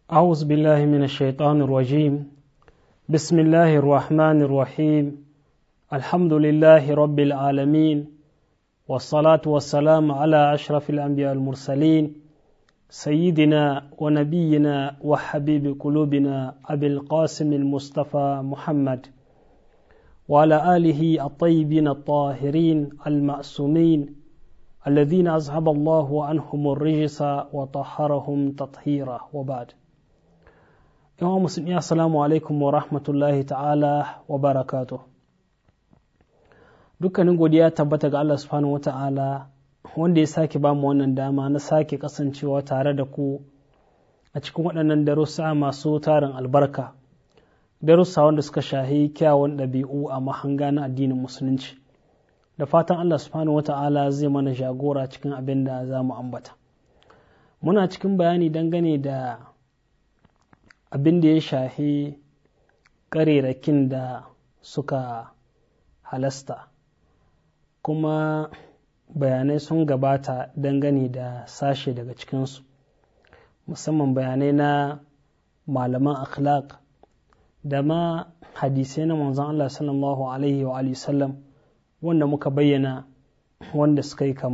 أعوذ بالله من الشيطان الرجيم. بسم الله الرحمن الرحيم. الحمد لله رب العالمين، والصلاة والسلام على أشرف الأنبياء المرسلين سيدنا ونبينا وحبيب قلوبنا أبي القاسم المصطفى محمد وعلى آله الطيبين الطاهرين المأسومين الذين أذهب الله عنهم الرجس وطهرهم تطهيرا، وبعد. yawan musulmi, assalamu alaikum wa rahmatullahi ta'ala wa barakatuh. Dukkanin godiya tabbata ga Allah subhanahu wa ta'ala wanda ya sake ba mu wannan dama na sake kasancewa tare da ku a cikin waɗannan darussa masu tarin albarka, darussa wanda suka shahi kyawun ɗabi'u a mahanga na addinin musulunci. Da fatan Allah subhanahu wa ta'ala zai mana jagora cikin abin da za mu ambata. Muna cikin bayani dangane da abin da ya shahi ƙarerakin da suka halasta, kuma bayanai sun gabata dangane da sashe daga cikinsu, musamman bayanai na malaman akhlaq da ma hadisai na manzon Allah sallallahu alaihi wa sallam wanda muka bayyana, wanda suka yi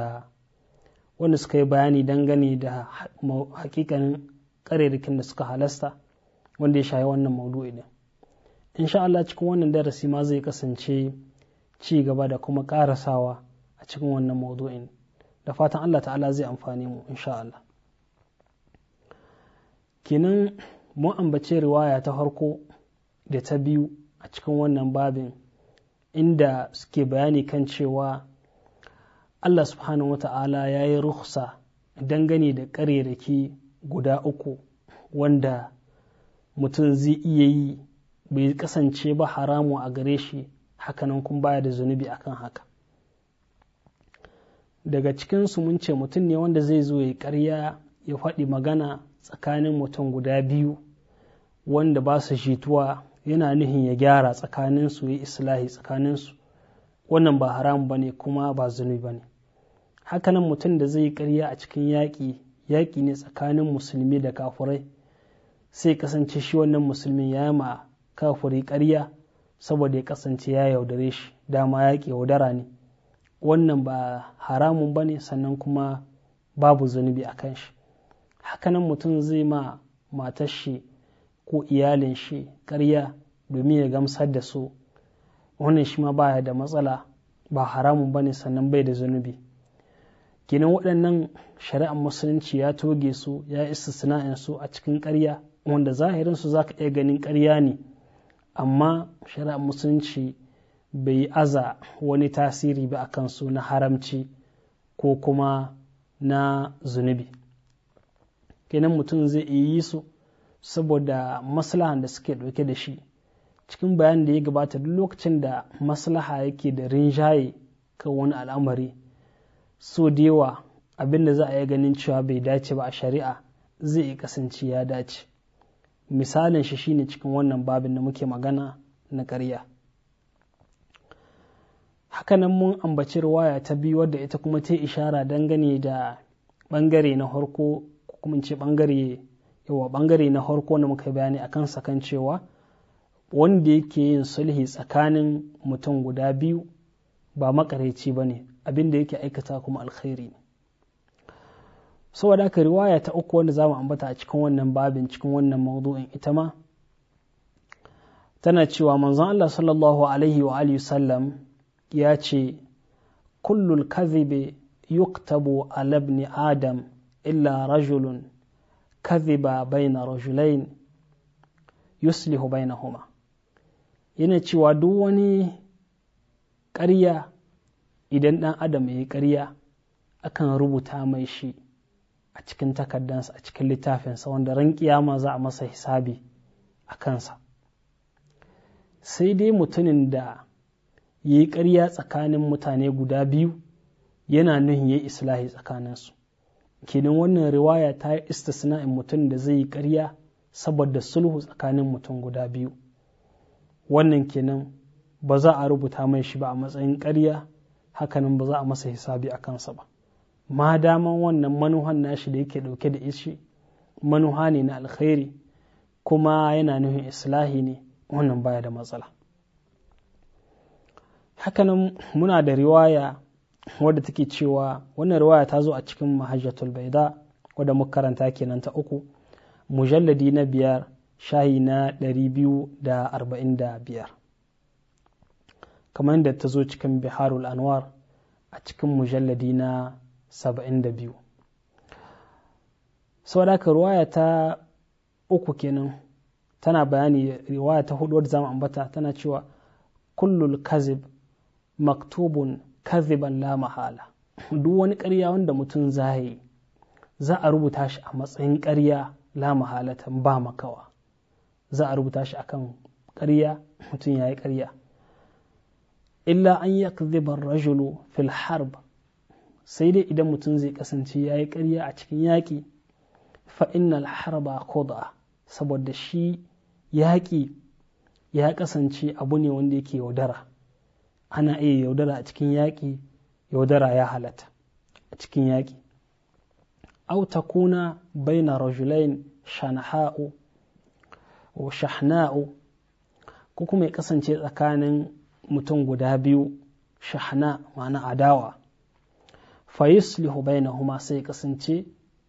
bayani dangane da hakikanin ƙarerakin da suka halasta wanda ya shayi wannan maudu'i ne. Insha Allah cikin wannan darasi ma zai kasance ci gaba da kuma ƙarasawa a cikin wannan maudu'in, da fatan Allah ta'ala zai amfani mu insha Allah. Kenan mun ambace riwaya ta farko da ta biyu a cikin wannan babin, inda suke bayani kan cewa Allah subhanahu wa ta'ala ya yi rukhsa dangane da ƙarerake guda uku wanda mutum zai iya yi bai kasance ba haramu a gare shi, hakanan kuma baya da zunubi akan haka. Daga cikinsu mun ce mutum ne wanda zai zo ya ƙarya ya faɗi magana tsakanin mutum guda biyu wanda ba su jituwa, yana nuhin ya gyara tsakaninsu, ya islahi tsakaninsu. Wannan ba haramu ba ne kuma ba zunubi ba ne. Hakanan mutum da zai ƙarya a cikin yaƙi ne tsakanin musulmi da kafurai, sai kasance shi wannan musulmin ya ma kafuri ƙarya saboda ya kasance ya yaudare shi, dama yaƙi yaudara ne. Wannan ba haramun ba ne, sannan kuma babu zunubi a kan shi. Hakanan mutum zai ma matar shi ko iyalin shi ƙarya domin ya gamsar da su, wannan shi ma baya da matsala, ba haramun ba ne, sannan bai da zunubi. Kenan waɗannan shari'ar musulunci ya toge su, ya istisna'in su a cikin ƙarya, wanda zahirin su zaka iya ganin ƙarya ne, amma shari'ar musulunci bai aza wani tasiri ba akan su na haramci ko kuma na zunubi. Kenan mutum zai iya yi su saboda maslahan da suke ɗauke da shi. Cikin bayanin da ya gabata, duk lokacin da maslaha yake da rinjaye kan wani al'amari, so da yawa abin da za a yi ganin cewa bai dace ba a shari'a zai iya kasance ya dace. Misalin shi shine cikin wannan babin da muke magana na ƙarya. Hakanan mun ambaci riwaya ta biyu wadda ita kuma ta ishara dangane da ɓangare na harko, ko kuma ce ɓangare na harko da muka bayani a kansa, kan cewa wanda yake yin sulhi tsakanin mutum guda biyu ba makareci ba ne, abin da yake aikata kuma alkhairi ne. Saboda haka riwaya ta uku wanda za mu ambata a cikin wannan babin, cikin wannan maudu'in, ita ma tana cewa manzon Allah sallallahu alaihi wa alihi sallam ya ce, kullul kadhibi yuktabu ala ibn adam illa rajulun kadhiba bayna rajulain yuslihu bainahuma. Yana cewa duk wani ƙarya, idan ɗan adam ya yi ƙarya, akan rubuta mai shi a cikin takardansa, a cikin littafinsa, wanda ran kiyama za a masa hisabi a kansa. Sai dai mutumin da ya yi ƙarya tsakanin mutane guda biyu, yana nuhin ya yi islahi tsakaninsu. Kenan wannan riwaya ta yi istisna'in mutum da zai yi ƙarya saboda sulhu tsakanin mutum guda biyu. Wannan kenan ba za a rubuta mai shi ba a matsayin ƙarya, hakanan ba za a masa hisabi a kansa ba. Ma daman wannan manuhan nashi da yake ɗauke da ishi manuha ne na alkhairi kuma yana nufin islahi ne, wannan baya da matsala. Hakanan muna da riwaya wadda take cewa, wannan riwaya ta zo a cikin Mahajjatul Baida wadda muka karanta kenan ta 3, mujalladi na 5 shahi na 245, kamar yadda ta zo cikin Biharul Anwar a cikin mujalladi na 72. Saboda haka riwaya ta 3 kenan tana bayani. Riwaya ta 4 wadda zamu ambata tana cewa kullul kazib maktubun kaziban la mahala. Duk wani ƙarya wanda mutum zai za a rubuta shi a matsayin ƙarya la mahalatan, ba makawa za a rubuta shi akan ƙarya, mutum yayi ƙarya. Illa an yakdhiba ar-rajulu fil harb, sai dai idan mutum zai kasance yayi ƙarya a cikin yaƙi, fa innal harba khud'a, saboda shi yaƙi ya kasance abu ne wanda yake yaudara. Ana iya yaudara a cikin yaƙi, yaudara ya halatta a cikin yaƙi. Aw takuna baina rajulain shanha'u wa shahna'u, ko kuma ya kasance tsakanin mutum guda biyu, shahna ma'ana adawa, fa yuslihu bainahuma, sai ya kasance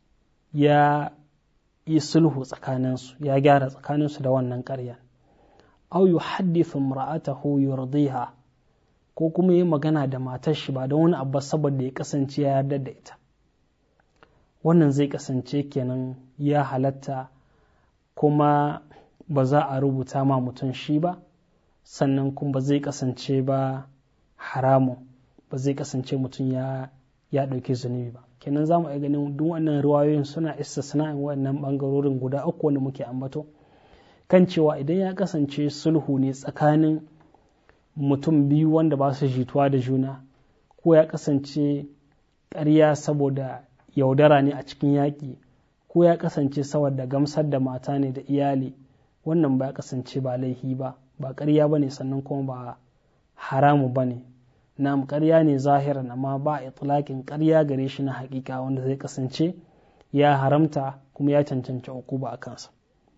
ya yi sulhu tsakaninsu, ya gyara tsakaninsu da wannan ƙarya. Aw yuhaddithu imra'atahu yurdiha, ko kuma yi magana da matar shi ba don wani abu saboda ya kasance ya yarda da ita. Wannan zai kasance kenan ya halatta, kuma ba za a rubuta ma mutum shi ba, sannan kuma ba zai kasance ba haramun, ba zai kasance mutum ya ɗauki zunubi ba. Kenan za mu iya ganin duk wannan riwayoyin suna istisna'in wannan ɓangarorin guda 3 wanda muke ambato, kan cewa idan ya kasance sulhu ne tsakanin mutum biyu wanda ba su jituwa da juna, ko ya kasance ƙarya saboda yaudara ne a cikin yaƙi, ko ya kasance saboda gamsar da mata ne da iyali, wannan ba ya kasance ba laihi ba, ba ƙarya ba ne, sannan kuma ba haramu ba ne. Na'am, ƙarya ne zahiran, amma ba itlaqin ƙarya gare shi na haƙiƙa wanda zai kasance ya haramta kuma ya cancanci uquba a kansa.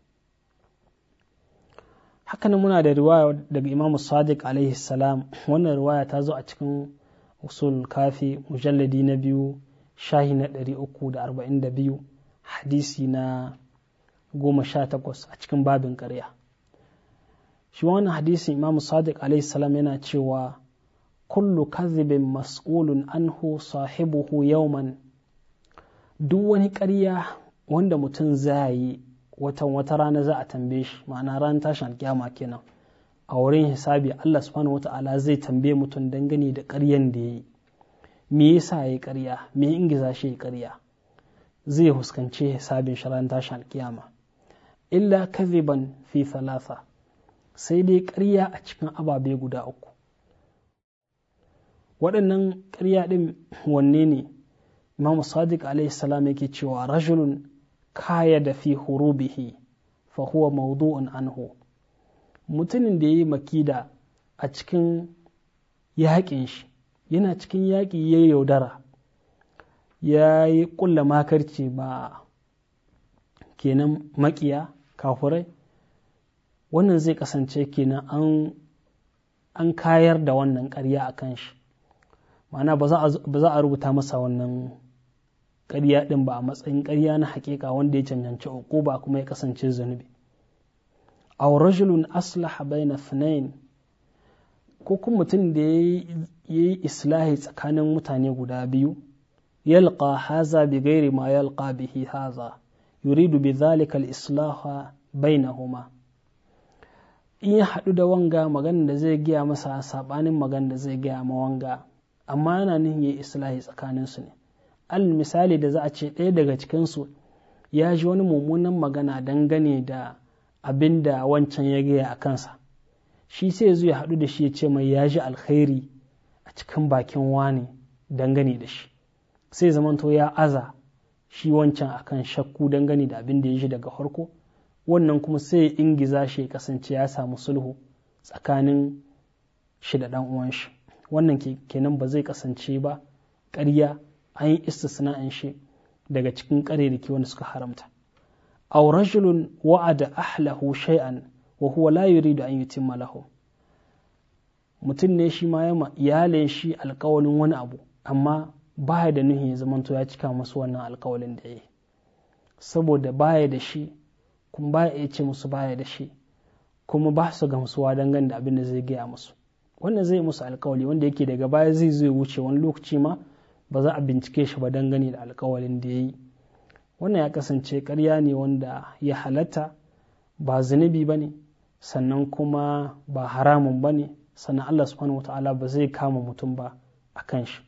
Hakanan muna da riwaya daga Imam Sadiq alaihi salam. Wannan riwaya ta zo a cikin Usul Kafi mujalladi na 2 shahi na 342, hadisi na 18 a cikin babin ƙarya. Shi wannan hadisin Imam Sadiq alaihi salam yana cewa kullu kadhibin mas'ulun anhu sahibuhu yawman, duk wani ƙarya wanda mutum zai yi wata rana za a tambaye shi, ma'ana ran tashin alkiyama kenan, a wurin hisabi Allah subhanahu wata'ala zai tambaye mutum dangane da ƙaryan da ya yi. Me yasa ya yi ƙarya, me ingiza shi ya yi ƙarya, zai huskanci hisabin shi ran tashin alkiyama. Illa kadhiban fi thalatha, sai dai ƙarya a cikin ababe guda 3. Waɗannan ƙarya ɗin wanne ne? Imam Sadiq alaihi salam yake cewa rajulun kaya da fi hurubihi fa huwa mawdu'un anhu, mutumin da yayi makida a cikin yaƙin shi, yana cikin yaƙi ya yaudara, ya yi ƙulla makarci ba kenan makiya kafurai, wannan zai kasance kenan an kayar da wannan ƙarya a kan shi, ma'ana ba za a rubuta masa wannan ƙarya ɗin ba a matsayin ƙarya na haƙiƙa wanda ya cancanci uquba kuma ya kasance zunubi. Aw rajulun aslaha bayna ithnain, ko kuma mutum da yayi islahi tsakanin mutane guda biyu, yalqa haza bi ghairi ma yalqa bihi haza, yuridu bi dhalika al-islaha bainahuma. In ya haɗu da wanga magana da zai gaya masa sabanin magana da zai gaya ma wanga, amma yana nihin yayi islahi tsakaninsu ne. Al misali da za a ce ɗaya daga cikinsu ya ji wani mummunan magana dangane da abin da wancan ya gaya a kansa, shi sai zuwa haɗu da shi ya ce mai ya ji alkhairi a cikin bakin wani dangane da shi, sai zamanto ya aza shi wancan akan shakku dangane da abin da ya ji daga farko, wannan kuma sai ya ingiza shi ya kasance ya samu sulhu tsakanin shi da ɗan uwan shi. Wannan kenan ba zai kasance ba ƙarya, an yi istisna'in shi daga cikin ƙarerriki wanda suka haramta. aw rajulun wa'ada ahlahu shay'an wa huwa la yuridu an yutimma lahu, mutum ne shi ma ya iyalin shi alƙawalin wani abu amma baya da nuhi ya zamanto ya cika musu wannan alƙawalin da ya yi, saboda baya da shi kuma baya iya ce musu baya da shi, kuma ba su gamsuwa dangane da abin da zai gaya musu. Wannan zai musu alƙawali wanda yake daga baya zai wuce, wani lokaci ma ba za a bincike shi ba dangane da alƙawalin da ya yi. Wannan ya kasance ƙarya ne wanda ya halatta, ba zunubi ba ne, sannan kuma ba haramun ba ne, sannan Allah subhanahu wata'ala ba zai kama mutum ba a kan shi.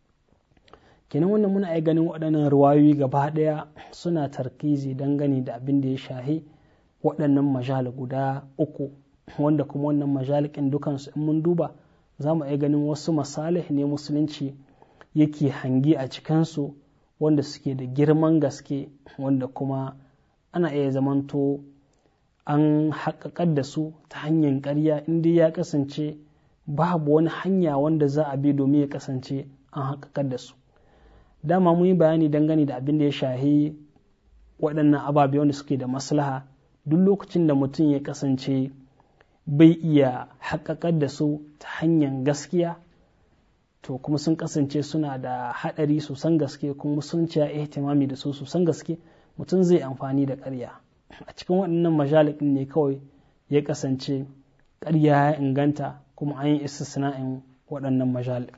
Kenan wannan muna iya ganin waɗannan ruwayoyi gaba ɗaya suna tarkizi dangane da abin da ya shahi waɗannan majal guda uku, wanda kuma wannan majalikin dukansu in mun duba za mu iya ganin wasu masalih ne musulunci yake hangi a cikinsu wanda suke da girman gaske, wanda kuma ana iya zamanto an haƙaƙar da su ta hanyar ƙarya inda ya kasance babu wani hanya wanda za a bi domin ya kasance an haƙaƙar da su. Dama mun yi bayani dangane da abin da ya shahi waɗannan ababe wanda suke da maslaha. Duk lokacin da mutum ya kasance bai iya haƙaƙar da su ta hanyar gaskiya, to kuma sun kasance suna da haɗari sosan gaske, kuma musulunci ya ihtimami da su sosan gaske, mutum zai amfani da ƙarya. A cikin waɗannan majalikin ne kawai ya kasance ƙarya ya inganta, kuma an yi istisna'in waɗannan majalik.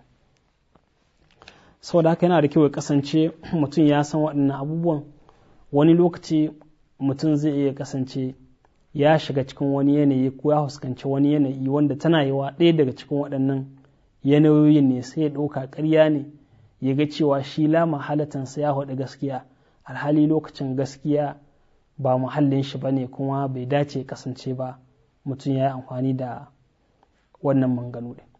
Saboda haka yana da kyau ya kasance mutum ya san waɗannan abubuwan. Wani lokaci mutum zai iya kasance ya shiga cikin wani yanayi ko ya fuskanci wani yanayi wanda tana yiwa ɗaya daga cikin waɗannan yanayoyin ne, sai ya ɗauka ƙarya ne, ya ga cewa shi la mahalatansa ya haɗu gaskiya, alhali lokacin gaskiya ba muhallin shi ba ne, kuma bai dace kasance ba mutum ya yi amfani da wannan manganu ɗin.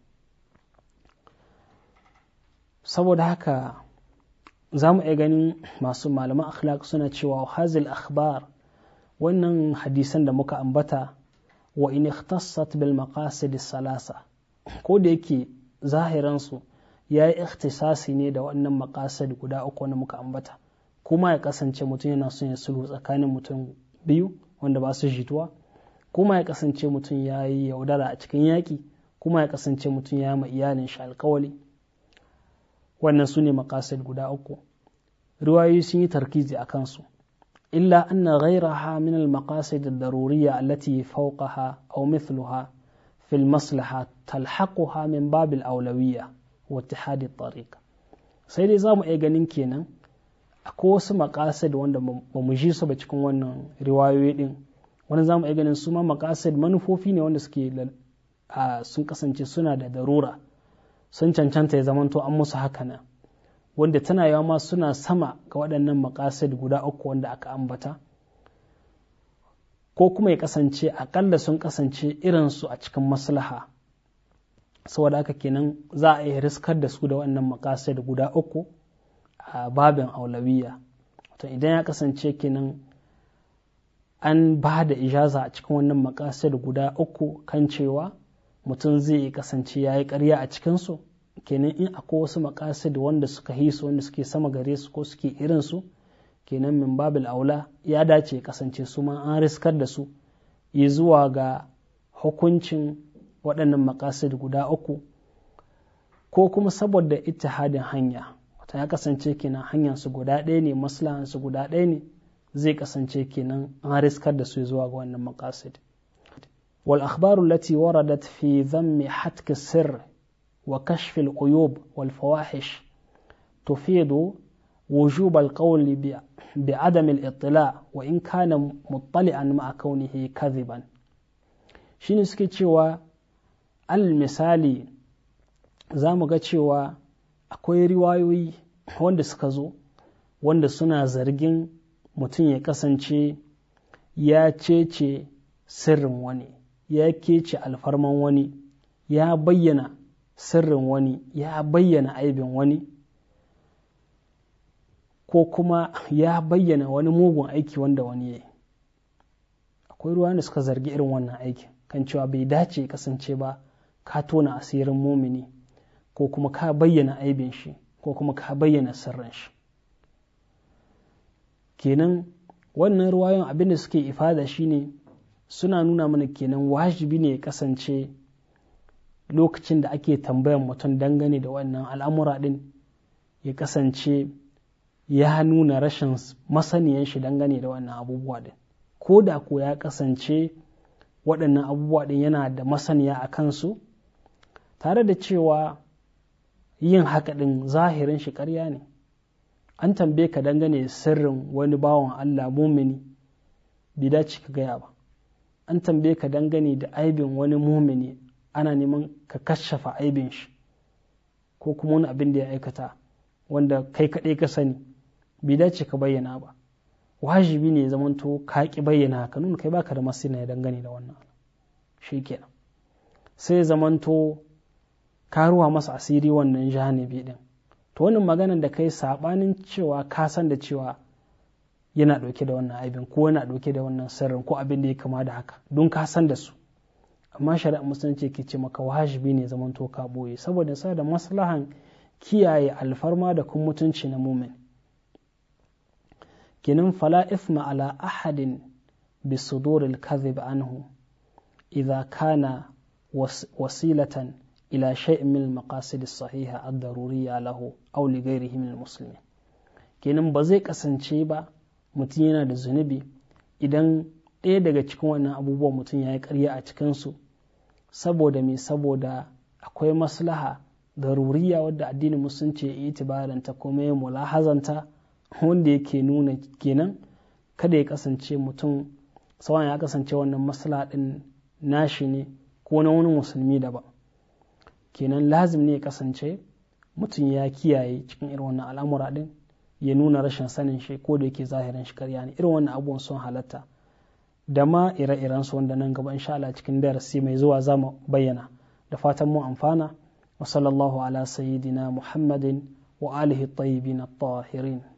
Saboda haka za mu iya ganin masu malaman akhlaq suna cewa hazil akhbar, wannan hadisan da muka ambata, wa in ikhtassat bil maqasid salasa, ko da yake zahiransu ya yi ikhtisasi ne da wannan maqasid guda uku wanda muka ambata, kuma ya kasance mutum yana son ya sulhu tsakanin mutum biyu wanda ba su jituwa, kuma ya kasance mutum ya yi yaudara a cikin yaƙi, kuma ya kasance mutum ya ma iyalin shi alƙawali. Wannan su ne maqasid guda uku. Riwayoyi sun yi tarkizi a kansu, illa anna ghayraha min al-maqasid ad-daruriyya allati fawqaha aw mithluha fi al-maslaha talhaquha min bab al-awlawiyya wa ittihad at-tariq. Sai dai zamu iya ganin kenan akwai wasu maqasid wanda ba mu ji su ba cikin wannan riwayoyi din, wanda zamu iya ganin su ma maqasid manufofi ne wanda suke sun kasance suna da darura, sun cancanta ya zamanto an musu haka nan, wanda tana yawa ma suna sama ga waɗannan maqasid guda uku wanda aka ambata, ko kuma ya kasance aƙalla sun kasance irinsu a cikin maslaha. Saboda haka kenan za a iya riskar da su da waɗannan maqasid guda uku a babin aulawiyya. To idan ya kasance kenan an ba da ijaza a cikin wannan maqasid guda uku kan cewa mutum zai kasance ya yi ƙarya a cikinsu, kenan in akwai wasu maqasid wanda suka hisu, wanda suke sama gare su ko suke irinsu, kenan min babil aula ya dace ya kasance su ma an riskar da su yi zuwa ga hukuncin waɗannan maqasid guda uku, ko kuma saboda ittihadin hanya, wata ya kasance kenan hanyar su guda ɗaya ne, maslahan su guda ɗaya ne, zai kasance kenan an riskar da su zuwa ga wannan maqasid. wal akhbaru allati waradat fi dhammi hatk sirr wa kashf al-uyub wal fawahish tufidu وجوب القول بعدم الاطلاع وإن كان مطلعا مع كونه كذبا. shine suke cewa al misali za mu ga cewa akwai riwayoyi wanda suka zo wanda suna zargin mutum ya kasance ya cece sirrin wani, ya kece alfarman wani, ya bayyana sirrin wani, ya bayyana aibin wani, ko kuma ya bayyana wani mugun aiki wanda wani ya yi. Akwai ruwa da suka zargi irin wannan aiki kan cewa bai dace kasance ba ka tona asirin mumini, ko kuma ka bayyana aibin shi, ko kuma ka bayyana sirrin shi. Kenan wannan ruwayon abin da suke ifada shine suna nuna mana kenan wajibi ne ya kasance lokacin da ake tambayan mutum dangane da wannan al'amura din ya kasance ya nuna rashin masaniyan shi dangane da wannan abubuwa din, ko da ko ya kasance waɗannan abubuwa din yana da masaniya a kansu, tare da cewa yin haka din zahirin shi ƙarya ne. An tambaye ka dangane sirrin wani bawan Allah mumini, bai dace ka gaya ba. An tambaye ka dangane da aibin wani mumini, ana neman ka kashafa aibin shi ko kuma wani abin da ya aikata wanda kai kaɗai ka sani, bai dace ka bayyana ba. Wajibi ne zamanto ka ki bayyana ka nuna kai baka da masina dangane da wannan, shi kenan sai zamanto ka ruwa masa asiri wannan janibi din. To wannan maganar da kai sabanin cewa ka san da cewa yana ɗauke da wannan aibin ko yana ɗauke da wannan sirrin ko abin da ya kama da haka, don ka san da su, amma shari'a musulunci ke ce maka wajibi ne zamanto ka boye saboda sa da maslahan kiyaye alfarma da kuma mutunci na mumin. kenan fala ithma ala ahadin bi suduril kadhib anhu idza kana wasilatan ila shay'in min al-maqasid as-sahiha ad-daruriyya lahu aw li ghayrihi min al-muslimin. kenan ba zai kasance ba mutum yana da zunubi idan ɗaya daga cikin wannan abubuwan mutum ya yi ƙarya a cikinsu, saboda me, saboda akwai maslaha daruriya wadda addinin musulunci ya itibaranta kuma ya mulahazanta, wanda yake nuna kenan kada ya kasance mutum sawan ya kasance wannan maslaha din nashi ne ko na wani musulmi daban. kenan lazim ne ya kasance mutum ya kiyaye cikin irin wannan al'amura din, ya nuna rashin sanin shi ko da yake zahirin shi karya ne. irin wannan abubuwan sun halatta da ma ire-iren su wanda nan gaba insha Allah cikin darasi mai zuwa za mu bayyana. Da fatan mu amfana. wa sallallahu ala sayyidina Muhammadin wa alihi at-tayyibin at-tahirin.